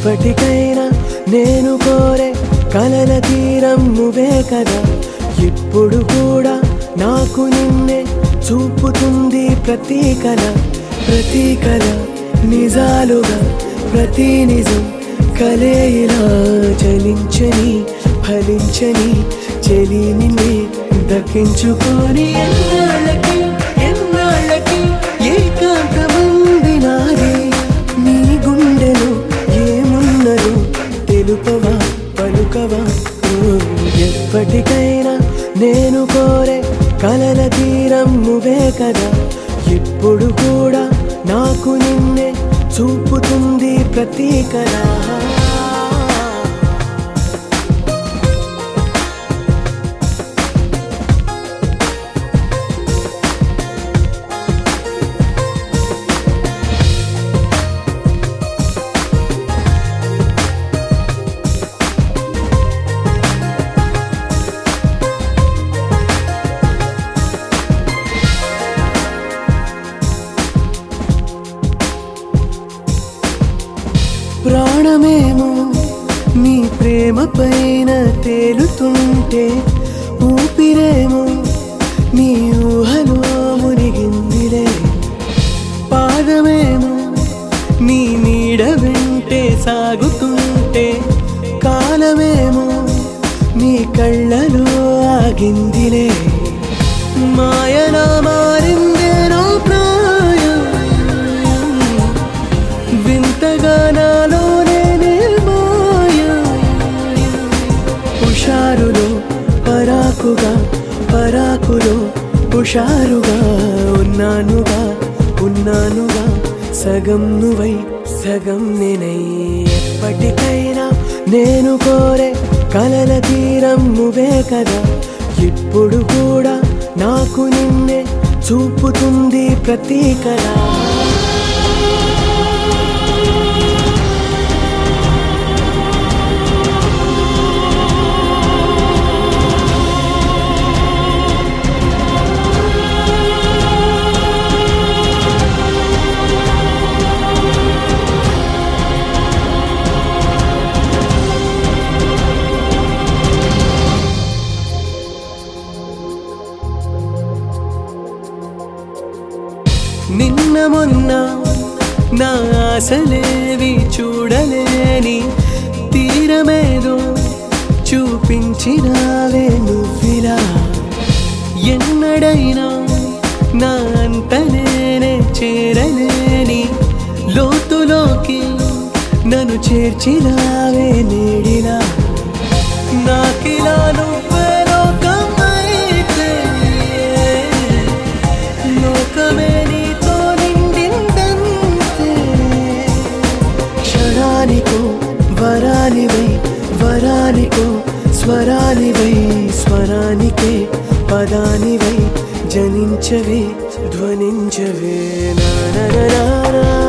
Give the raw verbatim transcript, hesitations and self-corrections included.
ఎప్పటికైనా నేను కోరే కలల తీరం నువ్వే కదా. ఇప్పుడు కూడా నాకు నిన్నే చూపుతుంది ప్రతి కల. ప్రతి కల నిజాలుగా ప్రతి నిజం కలే ఇలా చలించని ఫలించని చెలి నిన్నే దక్కించుకొని ఎన్నాళ్ళకి ఎన్నాళ్ళకి ఏకాంతమంది నాది. నీ గుండెలో ఏమున్నదో తెలుపవా పలుకవా. ఎప్పటికైనా నేను కోరే కలల తీరం నువ్వే కదా. ఇప్పుడు కూడా నాకు నిన్నే చూపుతుంది ప్రతి కల. ప్రాణమేమో నీ ప్రేమ పైన తేలుతుంటే, ఊపిరేమో నీ ఊహలో మునిగిందిలే. పాదమేమో నీ నీడ వెంటే సాగుతుంటే, కాలమేమో నీ కళ్ళలో ఆగిందిలే. మాయలా మారిందే నా ప్రాయం, వింతగా నాలోనే నిర్మాయ. హుషారులో పరాకుగా పరాకులో హుషారుగా ఉన్నానుగా ఉన్నానుగా సగం నువ్వై సగం నేనై. ఎప్పటికైనా నేను కోరే కలల తీరం నువ్వే కదా. ఇప్పుడు కూడా నాకు నిన్నే చూపుతుంది ప్రతి కల. నిన్న మొన్న నా ఆశలేవి చూడలేని తీరమేదో చూపించినావే నువ్విలా. ఎన్నడైనా నా అంత నేనే చేరలేని లోతులోకి నన్ను చేర్చినావే నేడిలా. నాకిలా నువ్వే లోకమైతే లోకమే వరానివై వరానికో స్వరానివై స్వరానికే పదానివై జనించవే ధ్వనించవే. నా